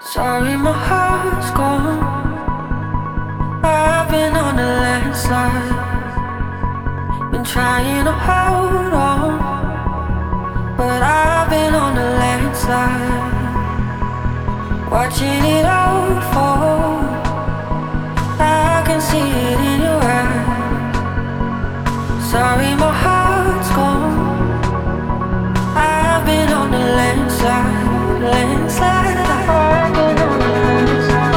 Sorry, my heart's gone. I've been on a landslide. Been trying to hold on, but I've been on a landslide. Watching it all fall. I can see it in your eyes. Sorry, my heart's gone. I've been on a landslide, landslide. I've been on a landslide.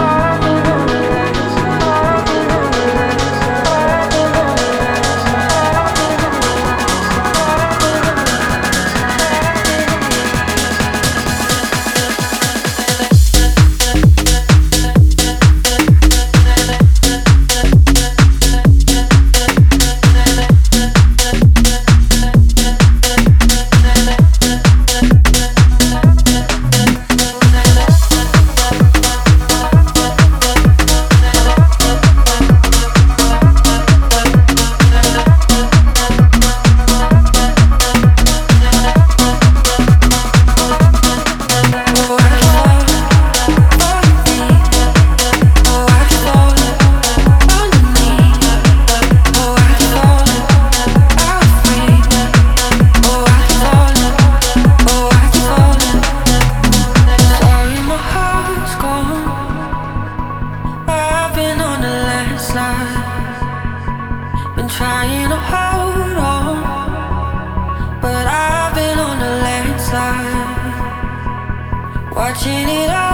Been trying to hold on, but I've been on a landslide. Watching it all